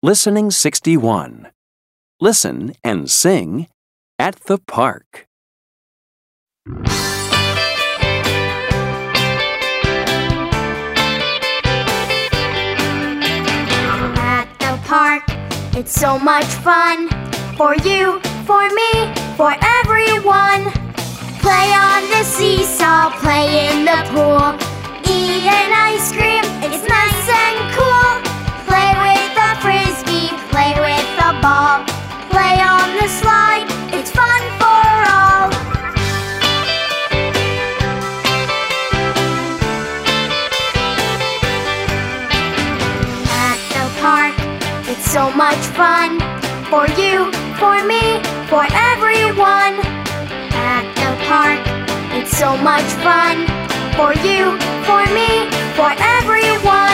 Listening 61. Listen and sing at the park. At the park, it's so much fun. For you, for me, for everyone. Play on the seesaw, play in the pool. Eat an ice cream, it's nice and cool. Play with a frisbee, play with a ball. Play on the slide, it's fun for all. At the park, it's so much fun. For you, for me, for everyone. At the park, it's so much fun. For you, for me, for everyone.